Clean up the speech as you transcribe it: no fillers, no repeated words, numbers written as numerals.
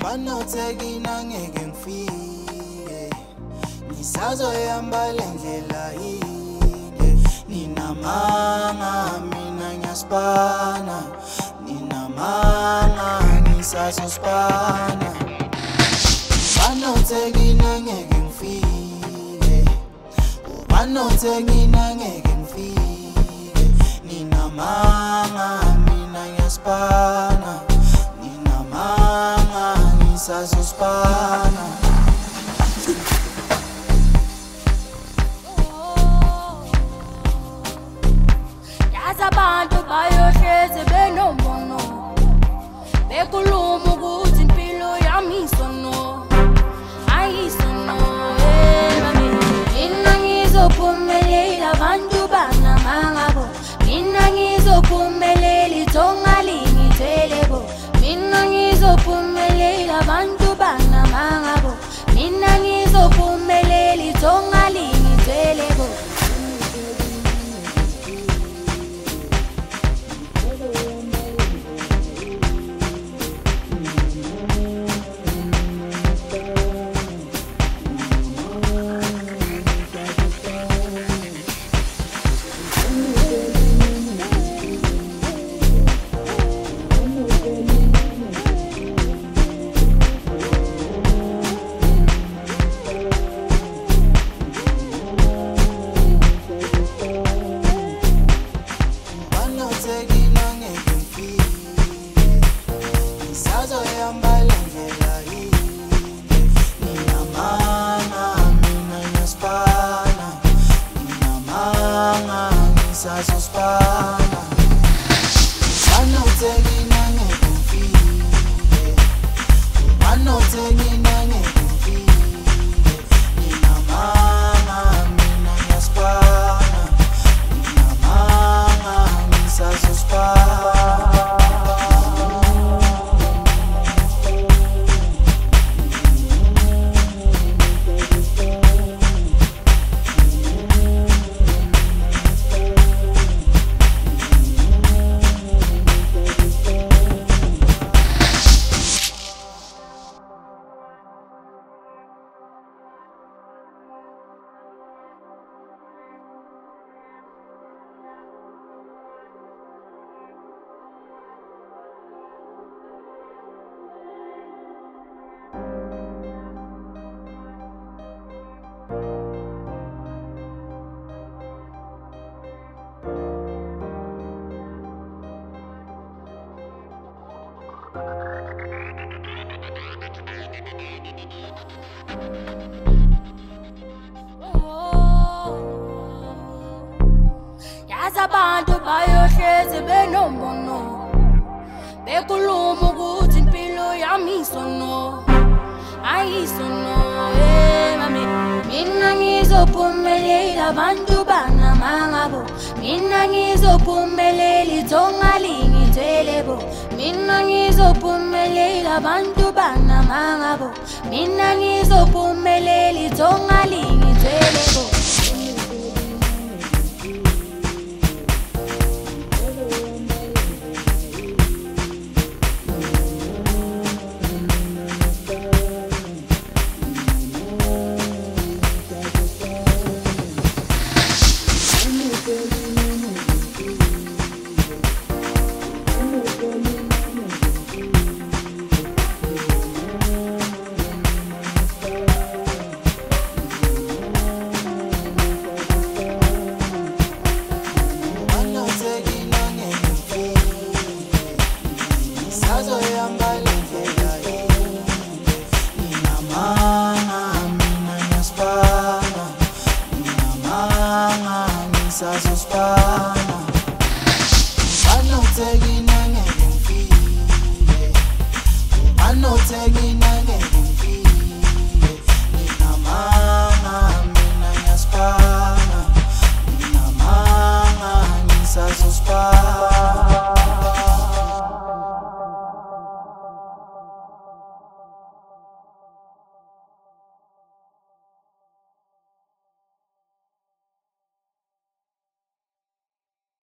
Banothekina ngeke ngifike ngisazoyihamba lendlela yinde ninamanga mina ngiyaspana ninamanga ngisazospana Banothekina ngeke ngifike Banothekina ngeke ngifike ninamanga mina ngiyaspana ninamanga ngisazospana Abantu bayohlezi benombono bekhuluma ukuthi impilo yami isono ayisono mina ngizophumelela abantu banamangabo mina ngizophumelela ithonga lingithelebo mina ngizophumelela abantu banamangabo mina ngizophumelela ithonga lingithelebo Sazospana Banothekina ngeke ngifike Banothekina ngeke ngifike ninamanga mina ngiyaspana ninamanga ngisazospana Abantu bayohlezi benombono bekhuluma ukuthi impilo yami isono ayisono mami mina ngizophumelela abantu banamangabo mina ngizophumelela ithonga lingithelebo mina ngizophumelela abantu banamangabo mina ngizophumelela ithonga lingithelebo Sazospana Banothekina ngeke ngifike Banothekina ngeke